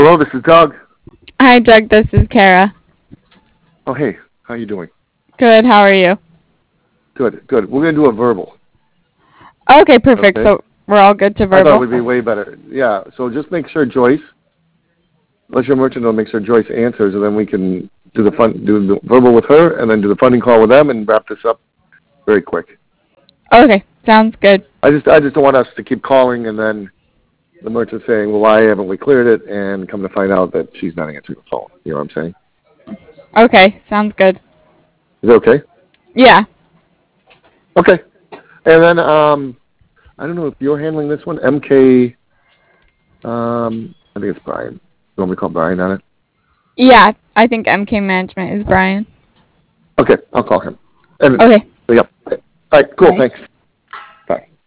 Hello, this is Doug. Hi, Doug. This is Kara. Oh, hey, how you doing? Good. How are you? Good, good. We're gonna do a verbal. Okay, perfect. Okay. So we're all good to I thought it verbal? would be way better. Yeah. So just make sure Joyce, let your merchant know, make sure Joyce answers, and then we can do the verbal with her, and then do the funding call with them, and wrap this up very quick. Okay, sounds good. I just don't want us to keep calling, and then the merchant saying, "Well, why haven't we cleared it?" and come to find out that she's not answering the phone. You know what I'm saying? Okay, sounds good. Is that okay? Yeah. Okay. And then I don't know if you're handling this one, MK. I think it's Brian. You want me to call Brian on it? Yeah, I think MK Management is Brian. Okay, I'll call him. And Okay, yeah. All right, cool. bye. Thanks.